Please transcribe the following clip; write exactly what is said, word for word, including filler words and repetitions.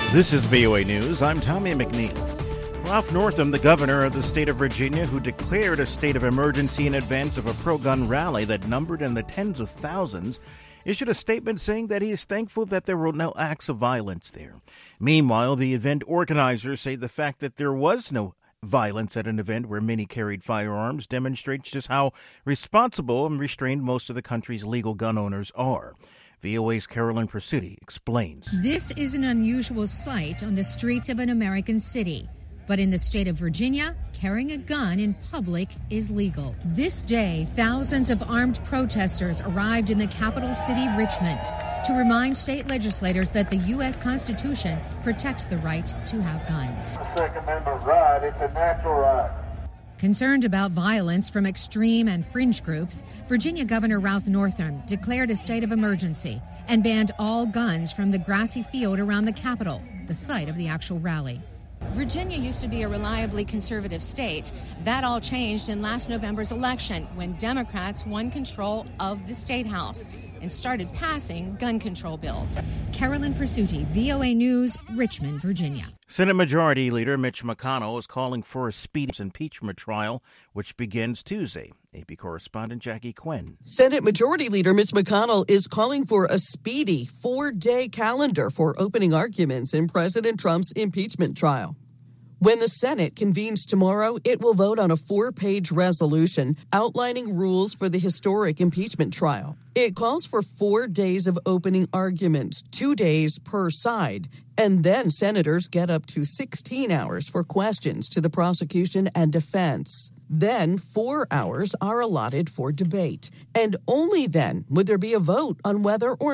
This is V O A News. I'm Tommy McNeil. Ralph Northam, the governor of the state of Virginia, who declared a state of emergency in advance of a pro-gun rally that numbered in the tens of thousands, issued a statement saying that he is thankful that there were no acts of violence there. Meanwhile, the event organizers say the fact that there was no violence at an event where many carried firearms demonstrates just how responsible and restrained most of the country's legal gun owners are. V O A's Carolyn Presutti explains. This is an unusual sight on the streets of an American city. But in the state of Virginia, carrying a gun in public is legal. This day, thousands of armed protesters arrived in the capital city, Richmond, to remind state legislators that the U S Constitution protects the right to have guns. Second Amendment right, it's a natural right. Concerned about violence from extreme and fringe groups, Virginia Governor Ralph Northam declared a state of emergency and banned all guns from the grassy field around the Capitol, the site of the actual rally. Virginia used to be a reliably conservative state. That all changed in last November's election when Democrats won control of the State House and started passing gun control bills. Carolyn Presutti, V O A News, Richmond, Virginia. Senate Majority Leader Mitch McConnell is calling for a speedy impeachment trial, which begins Tuesday. A P correspondent Jackie Quinn. Senate Majority Leader Mitch McConnell is calling for a speedy four-day calendar for opening arguments in President Trump's impeachment trial. When the Senate convenes tomorrow, it will vote on a four-page resolution outlining rules for the historic impeachment trial. It calls for four days of opening arguments, two days per side, and then senators get up to sixteen hours for questions to the prosecution and defense. Then four hours are allotted for debate, and only then would there be a vote on whether or